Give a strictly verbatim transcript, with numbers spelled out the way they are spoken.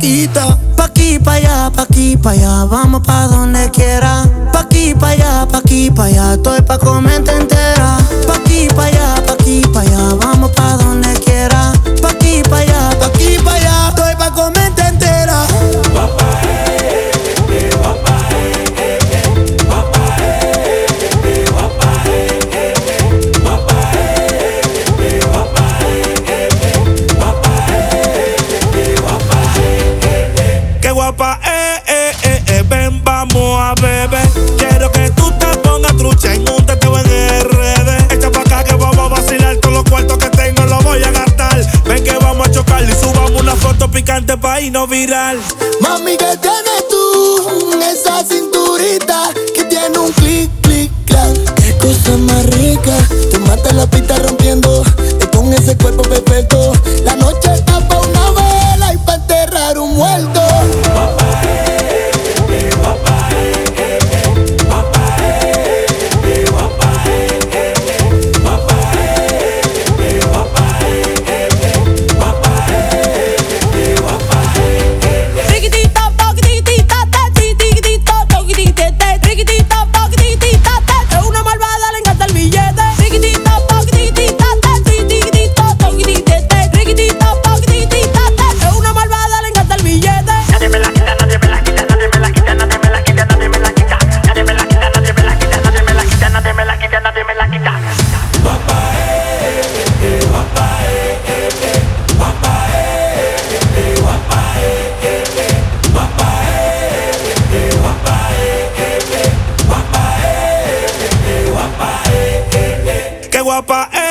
chiquitita. Pa' aquí, pa' allá, pa' aquí, pa' allá, vamos pa' donde quiera. Pa' aquí, pa' allá, pa' aquí, pa' allá, estoy pa' comerte entera. Pa' aquí, pa' allá, pa' aquí, pa' allá, vamos pa' donde quiera. Pa' aquí, pa' allá, pa' aquí, pa' allá, estoy pa' comerte entera. Qué guapa, eh, eh, eh, eh, ven, vamos a beber. Quiero que tú te pongas trucha en un teteo en R D. Echa pa' acá que vamos a vacilar. Todos los cuartos que tengo los voy a gastar. Ven que vamos a chocar y subamos una foto picante pa' irnos viral. Mami, ¿qué tienes tú? Esa cinturita que tiene un clic, clic, clac. Qué cosa más rica. Te mata la pista rompiendo y con ese cuerpo perfecto. La noche está pa' una vela y pa' enterrar un muerto. Qué guapa, eh.